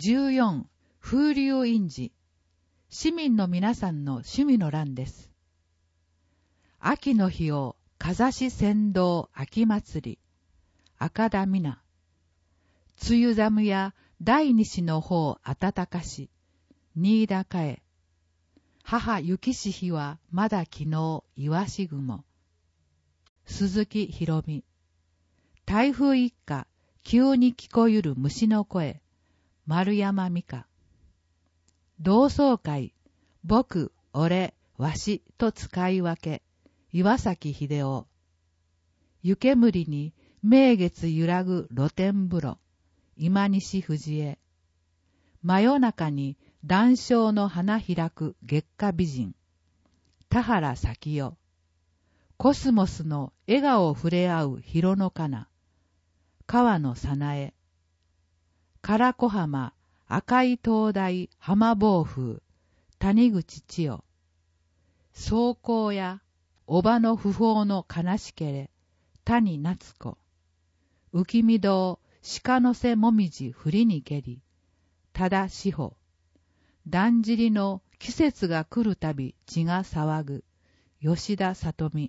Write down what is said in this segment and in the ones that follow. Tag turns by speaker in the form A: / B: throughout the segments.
A: 14、風流印字。市民の皆さんの趣味の欄です。秋の日をかざし船頭秋祭り。赤田みな。梅雨寒や第二子の方暖かし。新高へ。母雪し日はまだ昨日岩し雲。鈴木ひろみ。台風一過、急に聞こゆる虫の声。丸山美香。同窓会、僕、俺、わしと使い分け。岩崎秀夫。湯煙に名月揺らぐ露天風呂。今西藤江。真夜中に談笑の花開く月下美人。田原咲代。コスモスの笑顔触れ合う広野かな。川野早苗。唐子浜赤い灯台浜暴風谷口千代。壮行やおばの不法の悲しけれ谷夏子。浮見堂鹿の背もみじ振りにけり多田志保。だんじりの季節が来るたび血が騒ぐ吉田里美。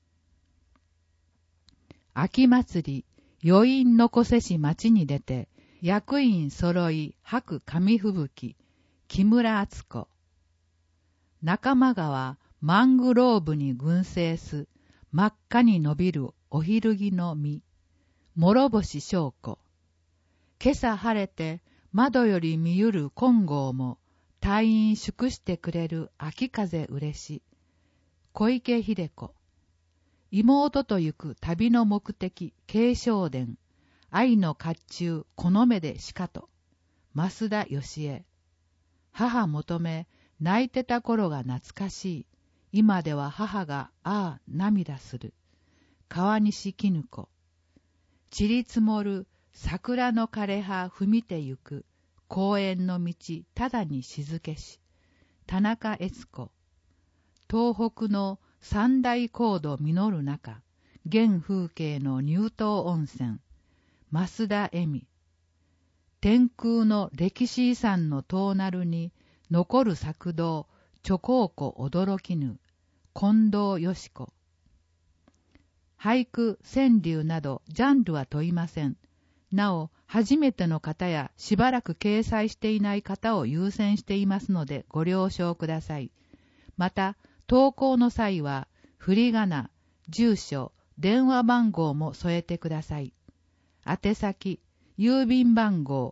A: 秋祭り余韻残せし町に出て役員揃い吐く紙吹雪木村敦子。仲間川マングローブに群生す真っ赤に伸びるおひるぎの実諸星翔子。今朝晴れて窓より見ゆる金剛も退院祝してくれる秋風嬉し小池秀子。妹と行く旅の目的慶祥殿愛の甲冑この目でしかと増田義恵。母求め泣いてた頃が懐かしい。今では母が涙する川西絹子。散り積もる桜の枯葉踏みてゆく公園の道ただに静けし田中悦子。東北の三大高度実る中現風景の乳頭温泉増田恵美。天空の歴史遺産の遠なるに残る作道ちょこうこ驚きぬ近藤よし子。俳句川柳などジャンルは問いません。なお初めての方やしばらく掲載していない方を優先していますのでご了承ください。また投稿の際は振り仮名、住所、電話番号も添えてください。宛先郵便番号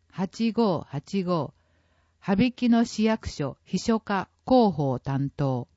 A: 583-8585 羽曳野市役所秘書課広報担当